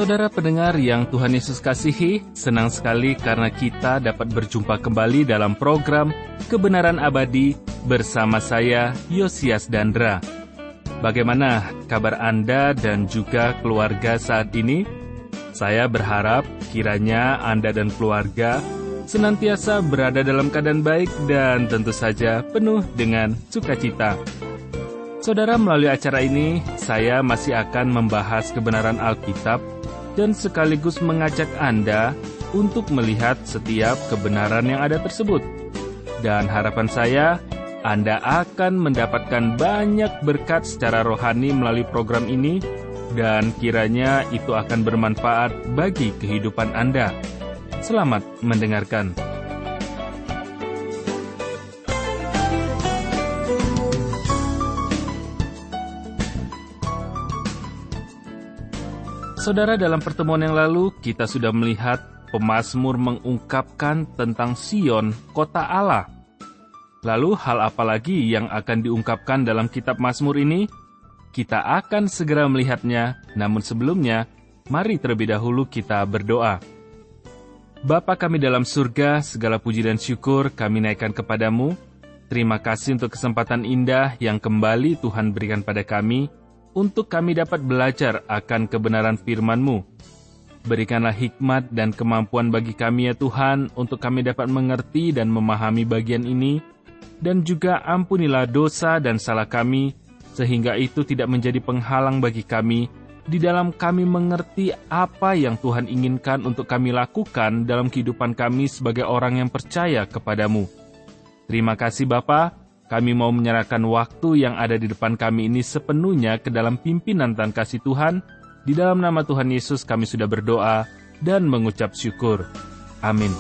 Saudara pendengar yang Tuhan Yesus kasihi, senang sekali karena kita dapat berjumpa kembali dalam program Kebenaran Abadi bersama saya, Yosias Dandra. Bagaimana kabar Anda dan juga keluarga saat ini? Saya berharap kiranya Anda dan keluarga senantiasa berada dalam keadaan baik dan tentu saja penuh dengan sukacita. Saudara, melalui acara ini, saya masih akan membahas kebenaran Alkitab dan sekaligus mengajak Anda untuk melihat setiap kebenaran yang ada tersebut. Dan harapan saya, Anda akan mendapatkan banyak berkat secara rohani melalui program ini, dan kiranya itu akan bermanfaat bagi kehidupan Anda. Selamat mendengarkan. Saudara, dalam pertemuan yang lalu, kita sudah melihat pemazmur mengungkapkan tentang Sion, kota Allah. Lalu, hal apa lagi yang akan diungkapkan dalam kitab Mazmur ini? Kita akan segera melihatnya, namun sebelumnya, mari terlebih dahulu kita berdoa. Bapa kami dalam surga, segala puji dan syukur kami naikkan kepadamu. Terima kasih untuk kesempatan indah yang kembali Tuhan berikan pada kami, untuk kami dapat belajar akan kebenaran firman-Mu. Berikanlah hikmat dan kemampuan bagi kami ya Tuhan, untuk kami dapat mengerti dan memahami bagian ini, dan juga ampunilah dosa dan salah kami, sehingga itu tidak menjadi penghalang bagi kami, di dalam kami mengerti apa yang Tuhan inginkan untuk kami lakukan dalam kehidupan kami sebagai orang yang percaya kepadamu. Terima kasih Bapa. Kami mau menyerahkan waktu yang ada di depan kami ini sepenuhnya ke dalam pimpinan dan kasih Tuhan. Di dalam nama Tuhan Yesus kami sudah berdoa dan mengucap syukur. Amin.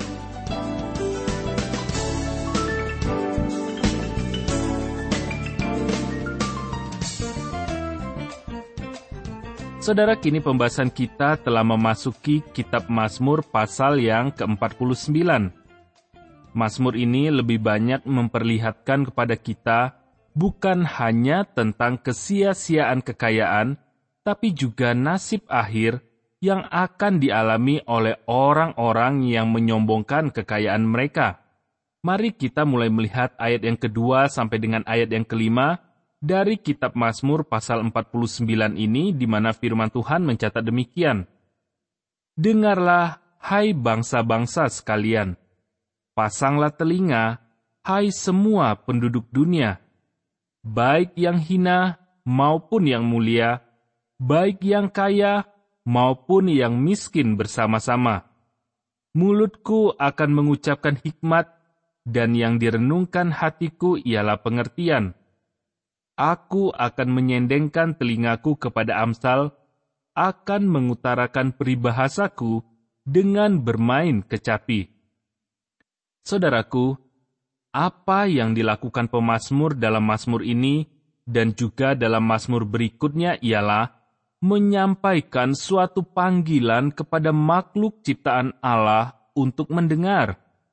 Saudara, kini pembahasan kita telah memasuki kitab Mazmur pasal yang ke-49. Mazmur ini lebih banyak memperlihatkan kepada kita bukan hanya tentang kesia-siaan kekayaan, tapi juga nasib akhir yang akan dialami oleh orang-orang yang menyombongkan kekayaan mereka. Mari kita mulai melihat ayat yang kedua sampai dengan ayat yang kelima dari kitab Mazmur pasal 49 ini, di mana firman Tuhan mencatat demikian. Dengarlah, hai bangsa-bangsa sekalian. Pasanglah telinga, hai semua penduduk dunia, baik yang hina maupun yang mulia, baik yang kaya maupun yang miskin bersama-sama. Mulutku akan mengucapkan hikmat, dan yang direnungkan hatiku ialah pengertian. Aku akan menyendengkan telingaku kepada Amsal, akan mengutarakan peribahasaku dengan bermain kecapi. Saudaraku, apa yang dilakukan pemazmur dalam mazmur ini dan juga dalam mazmur berikutnya ialah menyampaikan suatu panggilan kepada makhluk ciptaan Allah untuk mendengar.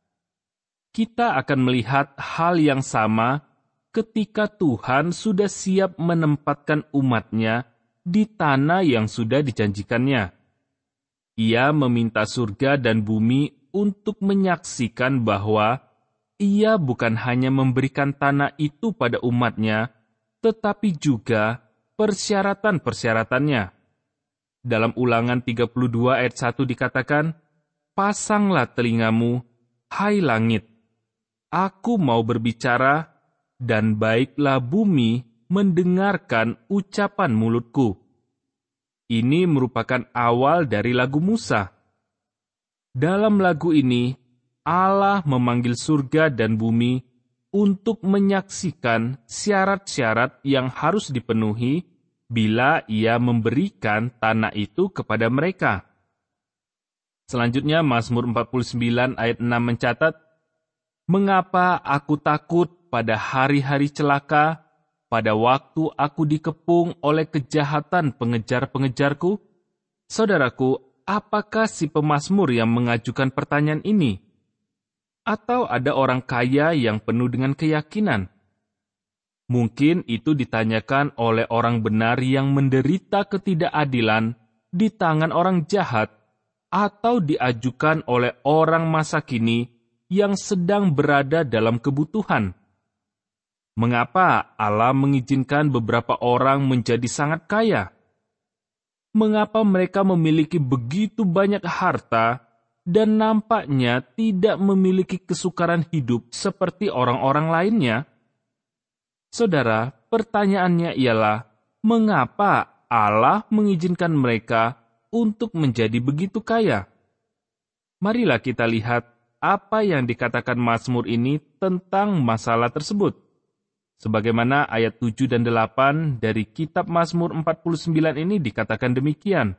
Kita akan melihat hal yang sama ketika Tuhan sudah siap menempatkan umat-Nya di tanah yang sudah dijanjikannya. Ia meminta surga dan bumi untuk menyaksikan bahwa Ia bukan hanya memberikan tanah itu pada umat-Nya, tetapi juga persyaratan-persyaratannya. Dalam Ulangan 32 ayat 1 dikatakan, "Pasanglah telingamu, hai langit, aku mau berbicara, dan baiklah bumi mendengarkan ucapan mulutku." Ini merupakan awal dari lagu Musa. Dalam lagu ini, Allah memanggil surga dan bumi untuk menyaksikan syarat-syarat yang harus dipenuhi bila Ia memberikan tanah itu kepada mereka. Selanjutnya, Mazmur 49 ayat 6 mencatat, "Mengapa aku takut pada hari-hari celaka, pada waktu aku dikepung oleh kejahatan pengejar-pengejarku?" Saudaraku, apakah si pemazmur yang mengajukan pertanyaan ini? Atau ada orang kaya yang penuh dengan keyakinan? Mungkin itu ditanyakan oleh orang benar yang menderita ketidakadilan di tangan orang jahat atau diajukan oleh orang masa kini yang sedang berada dalam kebutuhan. Mengapa Allah mengizinkan beberapa orang menjadi sangat kaya? Mengapa mereka memiliki begitu banyak harta dan nampaknya tidak memiliki kesukaran hidup seperti orang-orang lainnya? Saudara, pertanyaannya ialah, mengapa Allah mengizinkan mereka untuk menjadi begitu kaya? Marilah kita lihat apa yang dikatakan Mazmur ini tentang masalah tersebut. Sebagaimana ayat 7 dan 8 dari kitab Mazmur 49 ini dikatakan demikian.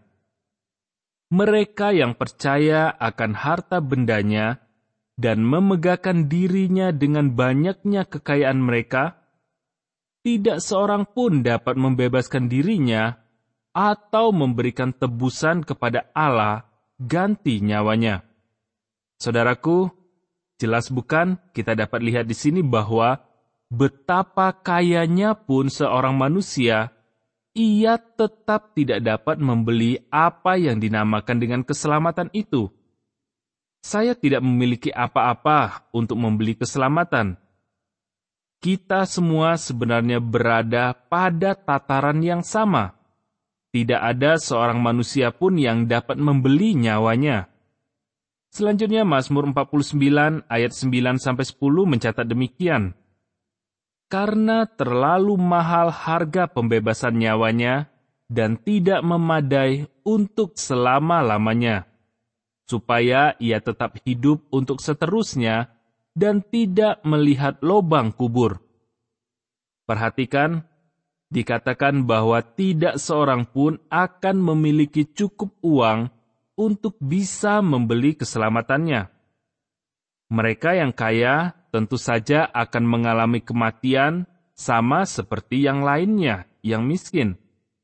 Mereka yang percaya akan harta bendanya dan memegahkan dirinya dengan banyaknya kekayaan mereka, tidak seorang pun dapat membebaskan dirinya atau memberikan tebusan kepada Allah ganti nyawanya. Saudaraku, jelas bukan kita dapat lihat di sini bahwa betapa kayanya pun seorang manusia, ia tetap tidak dapat membeli apa yang dinamakan dengan keselamatan itu. Saya tidak memiliki apa-apa untuk membeli keselamatan. Kita semua sebenarnya berada pada tataran yang sama. Tidak ada seorang manusia pun yang dapat membeli nyawanya. Selanjutnya Mazmur 49 ayat 9-10 mencatat demikian. Karena terlalu mahal harga pembebasan nyawanya dan tidak memadai untuk selama-lamanya, supaya ia tetap hidup untuk seterusnya dan tidak melihat lubang kubur. Perhatikan, dikatakan bahwa tidak seorang pun akan memiliki cukup uang untuk bisa membeli keselamatannya. Mereka yang kaya tentu saja akan mengalami kematian sama seperti yang lainnya, yang miskin.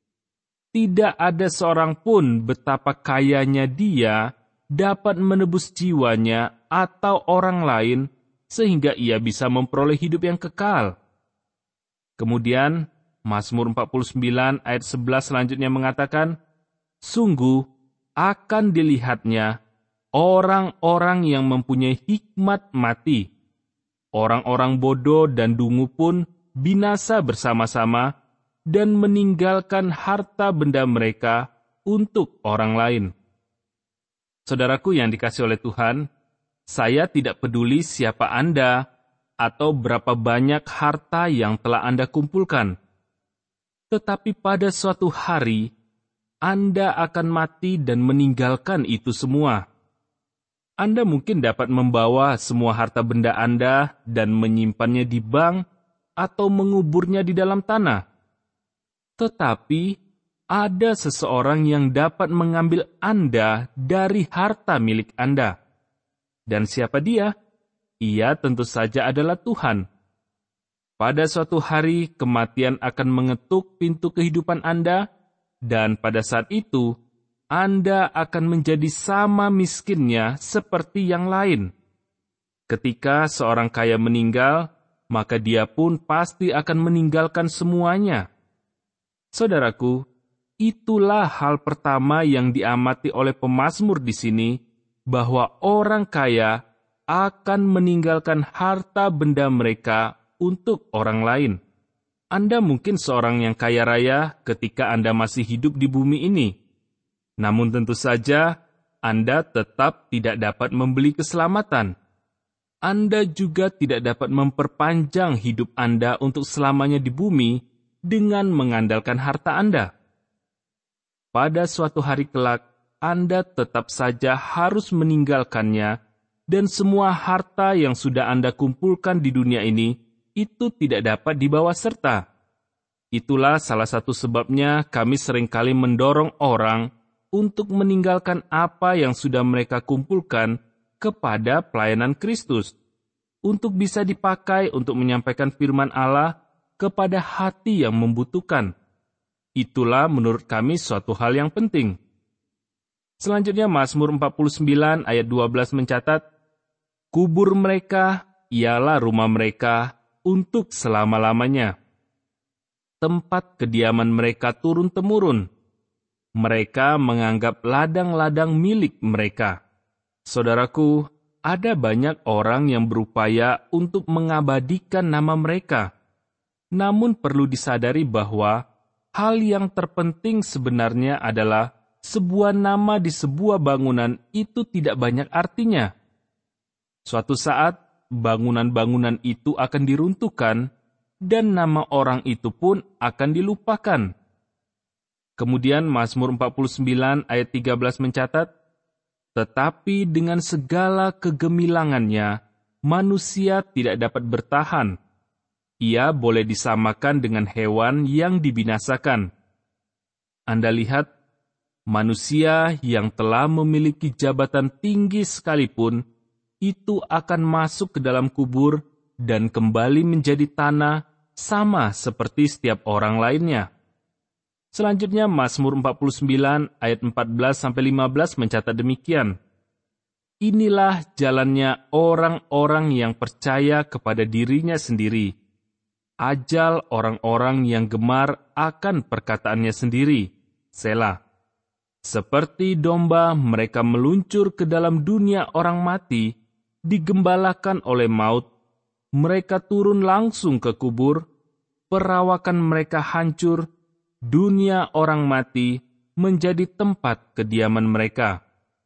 Tidak ada seorang pun betapa kayanya dia dapat menebus jiwanya atau orang lain sehingga ia bisa memperoleh hidup yang kekal. Kemudian, Mazmur 49 ayat 11 selanjutnya mengatakan, sungguh akan dilihatnya orang-orang yang mempunyai hikmat mati. Orang-orang bodoh dan dungu pun binasa bersama-sama dan meninggalkan harta benda mereka untuk orang lain. Saudaraku yang dikasihi oleh Tuhan, saya tidak peduli siapa Anda atau berapa banyak harta yang telah Anda kumpulkan. Tetapi pada suatu hari, Anda akan mati dan meninggalkan itu semua. Anda mungkin dapat membawa semua harta benda Anda dan menyimpannya di bank atau menguburnya di dalam tanah. Tetapi, ada seseorang yang dapat mengambil Anda dari harta milik Anda. Dan siapa dia? Ia tentu saja adalah Tuhan. Pada suatu hari, kematian akan mengetuk pintu kehidupan Anda, dan pada saat itu, Anda akan menjadi sama miskinnya seperti yang lain. Ketika seorang kaya meninggal, maka dia pun pasti akan meninggalkan semuanya. Saudaraku, itulah hal pertama yang diamati oleh pemazmur di sini, bahwa orang kaya akan meninggalkan harta benda mereka untuk orang lain. Anda mungkin seorang yang kaya raya ketika Anda masih hidup di bumi ini. Namun tentu saja, Anda tetap tidak dapat membeli keselamatan. Anda juga tidak dapat memperpanjang hidup Anda untuk selamanya di bumi dengan mengandalkan harta Anda. Pada suatu hari kelak, Anda tetap saja harus meninggalkannya, dan semua harta yang sudah Anda kumpulkan di dunia ini, itu tidak dapat dibawa serta. Itulah salah satu sebabnya kami seringkali mendorong orang untuk meninggalkan apa yang sudah mereka kumpulkan kepada pelayanan Kristus, untuk bisa dipakai untuk menyampaikan firman Allah kepada hati yang membutuhkan. Itulah menurut kami suatu hal yang penting. Selanjutnya Mazmur 49 ayat 12 mencatat, kubur mereka ialah rumah mereka untuk selama-lamanya. Tempat kediaman mereka turun-temurun. Mereka menganggap ladang-ladang milik mereka. Saudaraku, ada banyak orang yang berupaya untuk mengabadikan nama mereka. Namun perlu disadari bahwa hal yang terpenting sebenarnya adalah sebuah nama di sebuah bangunan itu tidak banyak artinya. Suatu saat, bangunan-bangunan itu akan diruntuhkan dan nama orang itu pun akan dilupakan. Kemudian Mazmur 49 ayat 13 mencatat, "Tetapi dengan segala kegemilangannya, manusia tidak dapat bertahan. Ia boleh disamakan dengan hewan yang dibinasakan." Anda lihat, manusia yang telah memiliki jabatan tinggi sekalipun, itu akan masuk ke dalam kubur dan kembali menjadi tanah sama seperti setiap orang lainnya. Selanjutnya Mazmur 49 ayat 14-15 mencatat demikian. "Inilah jalannya orang-orang yang percaya kepada dirinya sendiri. Ajal orang-orang yang gemar akan perkataannya sendiri. Selah. Seperti domba mereka meluncur ke dalam dunia orang mati, digembalakan oleh maut. Mereka turun langsung ke kubur, perawakan mereka hancur, dunia orang mati menjadi tempat kediaman mereka."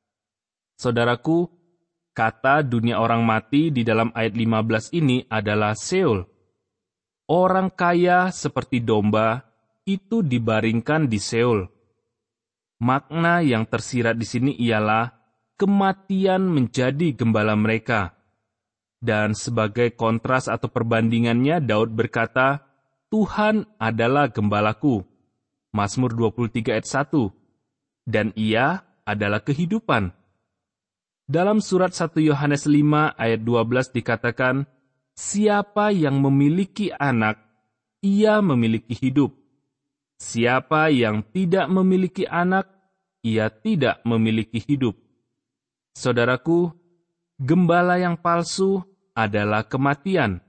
Saudaraku, kata dunia orang mati di dalam ayat 15 ini adalah Seol. Orang kaya seperti domba itu dibaringkan di Seol. Makna yang tersirat di sini ialah kematian menjadi gembala mereka. Dan sebagai kontras atau perbandingannya, Daud berkata, "Tuhan adalah gembalaku." Mazmur 23 ayat 1. Dan ia adalah kehidupan. Dalam surat 1 Yohanes 5 ayat 12 dikatakan, "Siapa yang memiliki anak, ia memiliki hidup. Siapa yang tidak memiliki anak, ia tidak memiliki hidup." Saudaraku, gembala yang palsu adalah kematian.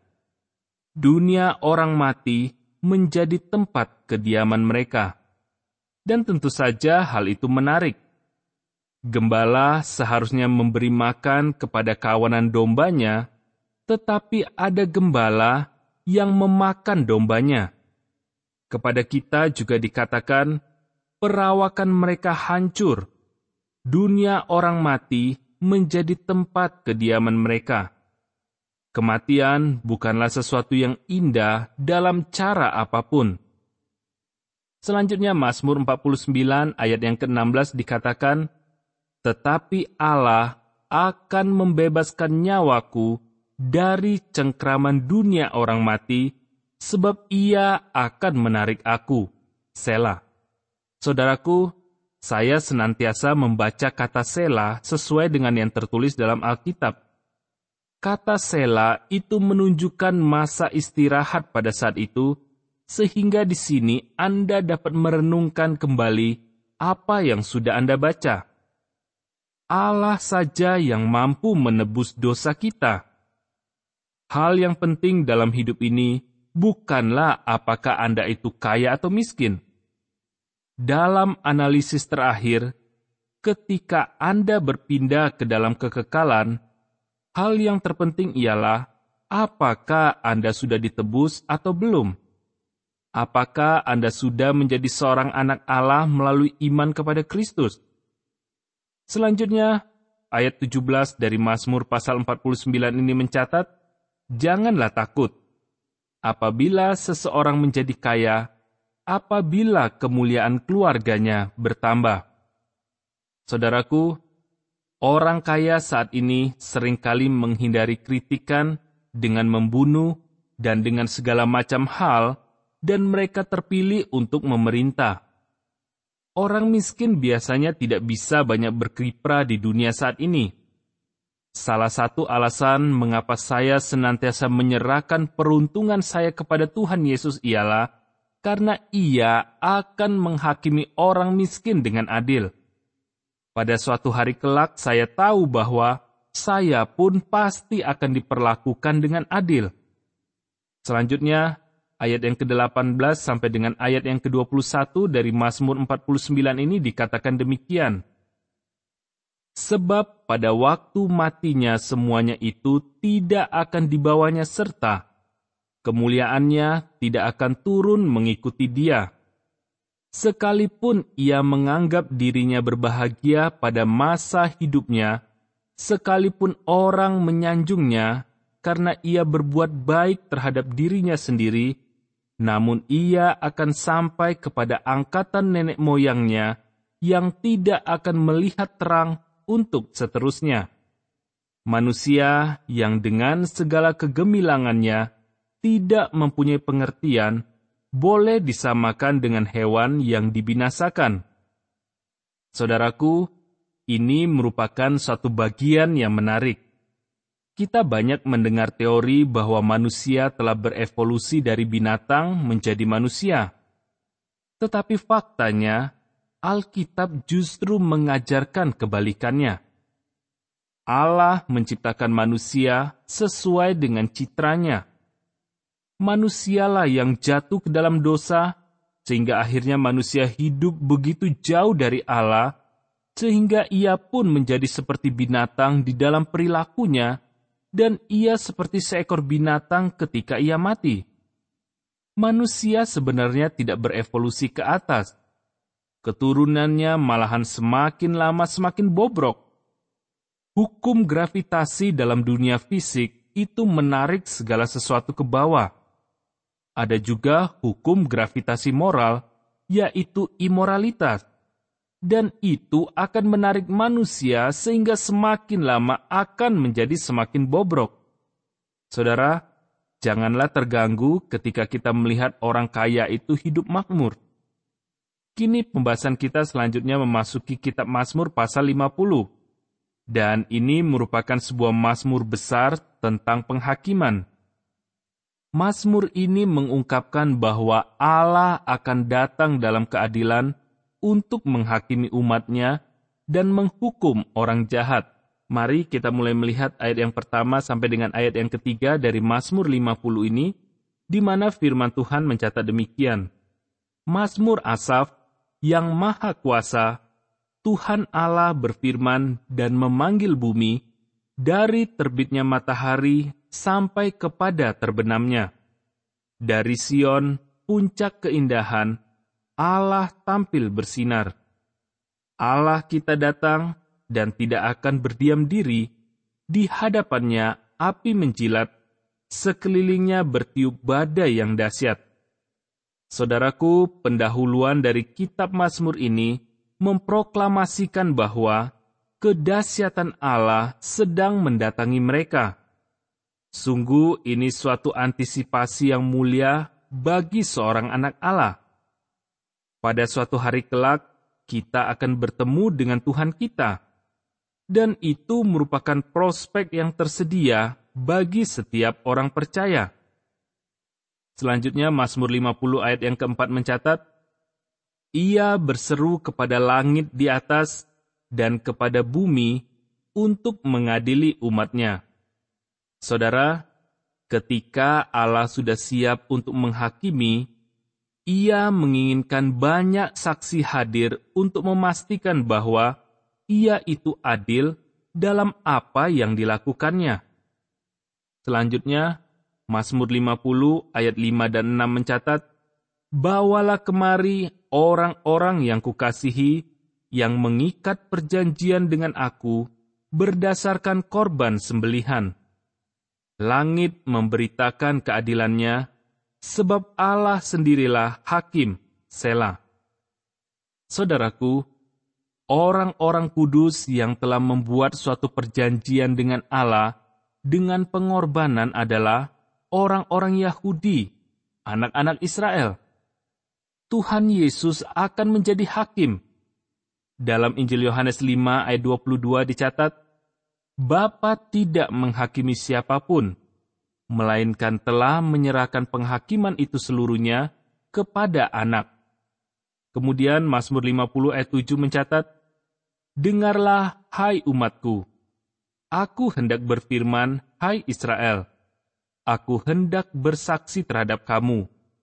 Dunia orang mati menjadi tempat kediaman mereka. Dan tentu saja hal itu menarik. Gembala seharusnya memberi makan kepada kawanan dombanya, tetapi ada gembala yang memakan dombanya. Kepada kita juga dikatakan, perawakan mereka hancur. Dunia orang mati menjadi tempat kediaman mereka. Kematian bukanlah sesuatu yang indah dalam cara apapun. Selanjutnya Mazmur 49 ayat yang ke-16 dikatakan, "Tetapi Allah akan membebaskan nyawaku dari cengkraman dunia orang mati, sebab ia akan menarik aku." Selah. Saudaraku, saya senantiasa membaca kata Selah sesuai dengan yang tertulis dalam Alkitab. Kata Selah itu menunjukkan masa istirahat pada saat itu, sehingga di sini Anda dapat merenungkan kembali apa yang sudah Anda baca. Allah saja yang mampu menebus dosa kita. Hal yang penting dalam hidup ini bukanlah apakah Anda itu kaya atau miskin. Dalam analisis terakhir, ketika Anda berpindah ke dalam kekekalan, hal yang terpenting ialah apakah Anda sudah ditebus atau belum. Apakah Anda sudah menjadi seorang anak Allah melalui iman kepada Kristus? Selanjutnya, ayat 17 dari Mazmur pasal 49 ini mencatat, "Janganlah takut. Apabila seseorang menjadi kaya, apabila kemuliaan keluarganya bertambah." Saudaraku, orang kaya saat ini seringkali menghindari kritikan dengan membunuh dan dengan segala macam hal, dan mereka terpilih untuk memerintah. Orang miskin biasanya tidak bisa banyak berkiprah di dunia saat ini. Salah satu alasan mengapa saya senantiasa menyerahkan peruntungan saya kepada Tuhan Yesus ialah karena Ia akan menghakimi orang miskin dengan adil. Pada suatu hari kelak saya tahu bahwa saya pun pasti akan diperlakukan dengan adil. Selanjutnya, ayat yang ke-18 sampai dengan ayat yang ke-21 dari Mazmur 49 ini dikatakan demikian. Sebab pada waktu matinya semuanya itu tidak akan dibawanya serta kemuliaannya tidak akan turun mengikuti dia. Sekalipun ia menganggap dirinya berbahagia pada masa hidupnya, sekalipun orang menyanjungnya karena ia berbuat baik terhadap dirinya sendiri, namun ia akan sampai kepada angkatan nenek moyangnya yang tidak akan melihat terang untuk seterusnya. Manusia yang dengan segala kegemilangannya tidak mempunyai pengertian, boleh disamakan dengan hewan yang dibinasakan. Saudaraku, ini merupakan suatu bagian yang menarik. Kita banyak mendengar teori bahwa manusia telah berevolusi dari binatang menjadi manusia. Tetapi faktanya, Alkitab justru mengajarkan kebalikannya. Allah menciptakan manusia sesuai dengan citranya. Manusialah yang jatuh ke dalam dosa, sehingga akhirnya manusia hidup begitu jauh dari Allah, sehingga ia pun menjadi seperti binatang di dalam perilakunya, dan ia seperti seekor binatang ketika ia mati. Manusia sebenarnya tidak berevolusi ke atas. Keturunannya malahan semakin lama semakin bobrok. Hukum gravitasi dalam dunia fisik itu menarik segala sesuatu ke bawah. Ada juga hukum gravitasi moral, yaitu imoralitas. Dan itu akan menarik manusia sehingga semakin lama akan menjadi semakin bobrok. Saudara, janganlah terganggu ketika kita melihat orang kaya itu hidup makmur. Kini pembahasan kita selanjutnya memasuki kitab Mazmur pasal 50. Dan ini merupakan sebuah mazmur besar tentang penghakiman. Mazmur ini mengungkapkan bahwa Allah akan datang dalam keadilan untuk menghakimi umatnya dan menghukum orang jahat. Mari kita mulai melihat ayat yang pertama sampai dengan ayat yang ketiga dari Mazmur 50 ini, di mana firman Tuhan mencatat demikian. Mazmur Asaf yang maha kuasa, Tuhan Allah berfirman dan memanggil bumi, dari terbitnya matahari sampai kepada terbenamnya. Dari Sion, puncak keindahan, Allah tampil bersinar. Allah kita datang dan tidak akan berdiam diri, di hadapannya api menjilat, sekelilingnya bertiup badai yang dahsyat. Saudaraku, pendahuluan dari kitab Mazmur ini memproklamasikan bahwa kedahsyatan Allah sedang mendatangi mereka. Sungguh ini suatu antisipasi yang mulia bagi seorang anak Allah. Pada suatu hari kelak, kita akan bertemu dengan Tuhan kita. Dan itu merupakan prospek yang tersedia bagi setiap orang percaya. Selanjutnya, Mazmur 50 ayat yang keempat mencatat, Ia berseru kepada langit di atas dan kepada bumi untuk mengadili umatnya. Saudara, ketika Allah sudah siap untuk menghakimi, Ia menginginkan banyak saksi hadir untuk memastikan bahwa Ia itu adil dalam apa yang dilakukannya. Selanjutnya, Mazmur 50 ayat 5 dan 6 mencatat, Bawalah kemari orang-orang yang kukasihi, yang mengikat perjanjian dengan aku, berdasarkan korban sembelihan. Langit memberitakan keadilannya, sebab Allah sendirilah hakim, Selah. Saudaraku, orang-orang kudus yang telah membuat suatu perjanjian dengan Allah dengan pengorbanan adalah orang-orang Yahudi, anak-anak Israel. Tuhan Yesus akan menjadi hakim. Dalam Injil Yohanes 5 ayat 22 dicatat, Bapa tidak menghakimi siapapun, melainkan telah menyerahkan penghakiman itu seluruhnya kepada anak. Kemudian Mazmur 50 ayat 7 mencatat, Dengarlah, hai umatku, aku hendak berfirman, hai Israel, aku hendak bersaksi terhadap kamu,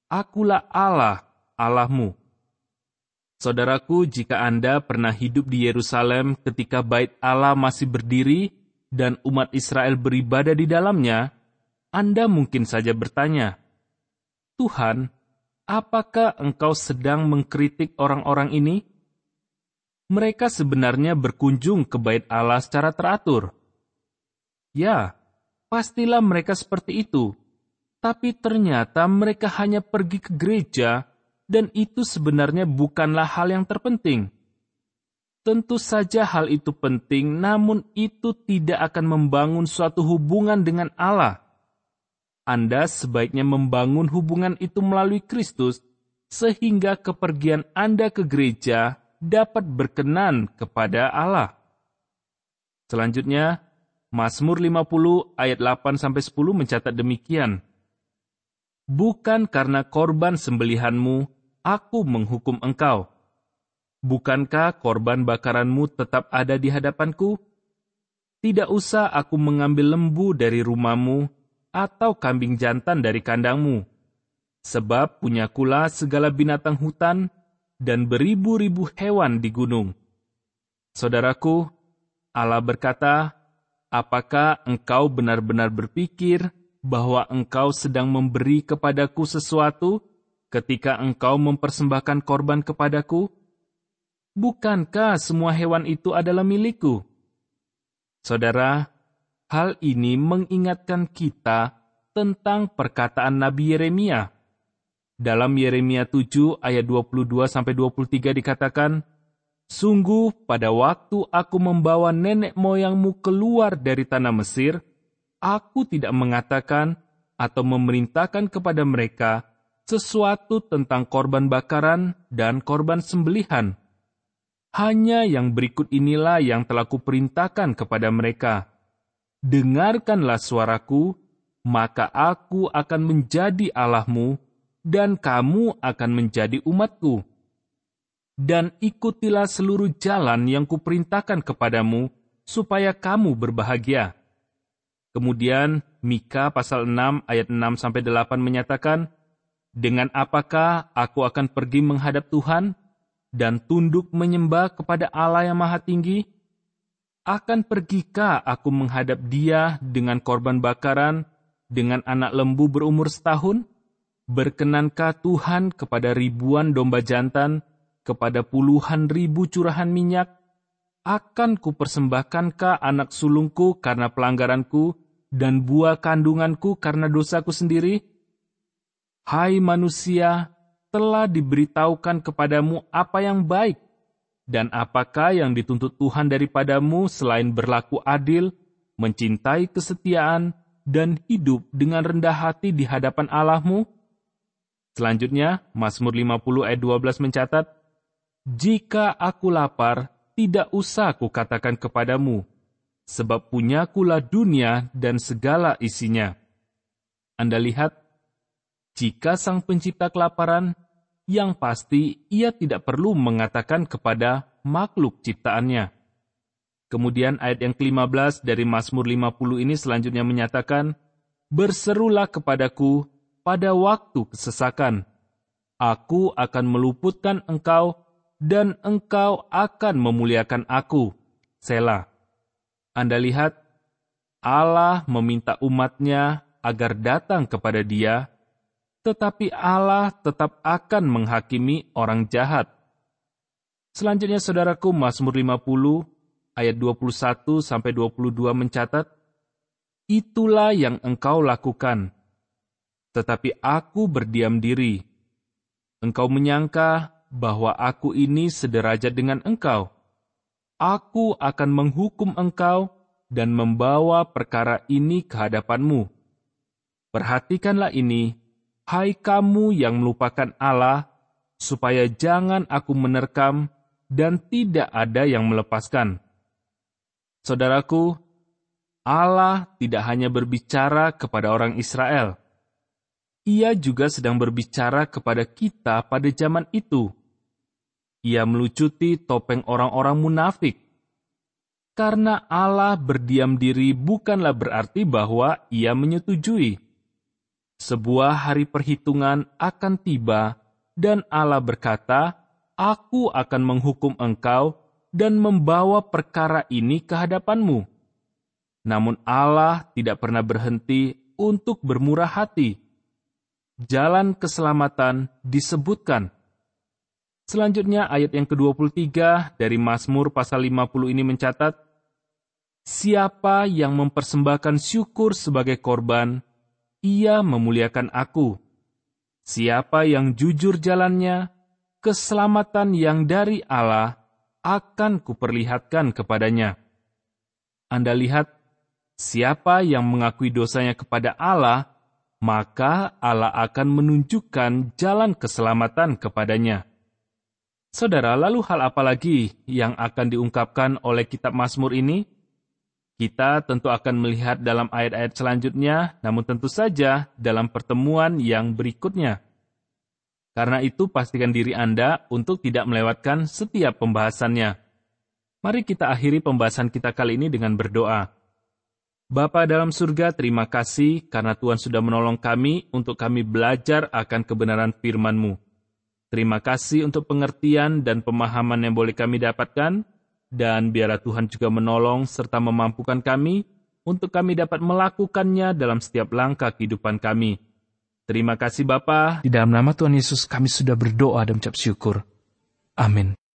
Akulah Allah, Allahmu. Saudaraku, jika Anda pernah hidup di Yerusalem ketika Bait Allah masih berdiri dan umat Israel beribadah di dalamnya, Anda mungkin saja bertanya, "Tuhan, apakah Engkau sedang mengkritik orang-orang ini?" Mereka sebenarnya berkunjung ke Bait Allah secara teratur. Ya, pastilah mereka seperti itu. Tapi ternyata mereka hanya pergi ke gereja, dan itu sebenarnya bukanlah hal yang terpenting. Tentu saja hal itu penting, namun itu tidak akan membangun suatu hubungan dengan Allah. Anda sebaiknya membangun hubungan itu melalui Kristus, sehingga kepergian Anda ke gereja dapat berkenan kepada Allah. Selanjutnya, Mazmur 50 ayat 8-10 mencatat demikian. Bukan karena korban sembelihanmu, aku menghukum engkau. Bukankah korban bakaranmu tetap ada di hadapanku? Tidak usah aku mengambil lembu dari rumahmu, atau kambing jantan dari kandangmu. Sebab punyakulah segala binatang hutan, dan beribu-ribu hewan di gunung. Saudaraku, Allah berkata, apakah engkau benar-benar berpikir bahwa engkau sedang memberi kepadaku sesuatu ketika engkau mempersembahkan korban kepadaku? Bukankah semua hewan itu adalah milikku? Saudara, hal ini mengingatkan kita tentang perkataan Nabi Yeremia. Dalam Yeremia 7 ayat 22-23 dikatakan, "Sungguh pada waktu aku membawa nenek moyangmu keluar dari tanah Mesir, aku tidak mengatakan atau memerintahkan kepada mereka sesuatu tentang korban bakaran dan korban sembelihan. Hanya yang berikut inilah yang telah kuperintahkan kepada mereka. Dengarkanlah suaraku, maka aku akan menjadi Allahmu, dan kamu akan menjadi umatku. Dan ikutilah seluruh jalan yang kuperintahkan kepadamu, supaya kamu berbahagia." Kemudian Mika pasal 6 ayat 6-8 menyatakan, "Dengan apakah aku akan pergi menghadap Tuhan dan tunduk menyembah kepada Allah yang Maha Tinggi? Akan pergikah aku menghadap Dia dengan korban bakaran, dengan anak lembu berumur setahun? Berkenankah Tuhan kepada ribuan domba jantan, kepada puluhan ribu curahan minyak? Akan kupersembahkankah anak sulungku karena pelanggaranku, dan buah kandunganku karena dosaku sendiri? Hai manusia, telah diberitahukan kepadamu apa yang baik, dan apakah yang dituntut Tuhan daripadamu selain berlaku adil, mencintai kesetiaan, dan hidup dengan rendah hati di hadapan Allahmu?" Selanjutnya, Mazmur 50 ayat 12 mencatat, "Jika aku lapar, tidak usah kukatakan kepadamu, sebab punyakulah dunia dan segala isinya." Anda lihat, jika Sang Pencipta kelaparan, yang pasti Ia tidak perlu mengatakan kepada makhluk ciptaannya. Kemudian ayat yang ke-15 dari Mazmur 50 ini selanjutnya menyatakan, "Berserulah kepadaku pada waktu kesesakan. Aku akan meluputkan engkau, dan engkau akan memuliakan aku." Selah. Anda lihat, Allah meminta umatnya agar datang kepada Dia, tetapi Allah tetap akan menghakimi orang jahat. Selanjutnya, saudaraku, Mazmur 50 ayat 21-22 mencatat, "Itulah yang engkau lakukan, tetapi aku berdiam diri. Engkau menyangka bahwa aku ini sederajat dengan engkau. Aku akan menghukum engkau dan membawa perkara ini ke hadapanmu. Perhatikanlah ini, hai kamu yang melupakan Allah, supaya jangan aku menerkam dan tidak ada yang melepaskan." Saudaraku, Allah tidak hanya berbicara kepada orang Israel. Ia juga sedang berbicara kepada kita pada zaman itu. Ia melucuti topeng orang-orang munafik. Karena Allah berdiam diri bukanlah berarti bahwa Ia menyetujui. sebuah hari perhitungan akan tiba, dan Allah berkata, "Aku akan menghukum engkau dan membawa perkara ini ke hadapanmu." Namun Allah tidak pernah berhenti untuk bermurah hati. Jalan keselamatan disebutkan. Selanjutnya ayat yang ke-23 dari Mazmur pasal 50 ini mencatat, "Siapa yang mempersembahkan syukur sebagai korban, ia memuliakan aku. Siapa yang jujur jalannya, keselamatan yang dari Allah akan kuperlihatkan kepadanya." Anda lihat, siapa yang mengakui dosanya kepada Allah, maka Allah akan menunjukkan jalan keselamatan kepadanya. Saudara, lalu hal apa lagi yang akan diungkapkan oleh kitab Mazmur ini? Kita tentu akan melihat dalam ayat-ayat selanjutnya, namun tentu saja dalam pertemuan yang berikutnya. Karena itu, pastikan diri Anda untuk tidak melewatkan setiap pembahasannya. Mari kita akhiri pembahasan kita kali ini dengan berdoa. Bapa dalam surga, terima kasih karena Tuhan sudah menolong kami untuk kami belajar akan kebenaran firman-Mu. Terima kasih untuk pengertian dan pemahaman yang boleh kami dapatkan, dan biarlah Tuhan juga menolong serta memampukan kami untuk kami dapat melakukannya dalam setiap langkah kehidupan kami. Terima kasih Bapa. Di dalam nama Tuhan Yesus kami sudah berdoa dan mengucap syukur. Amin.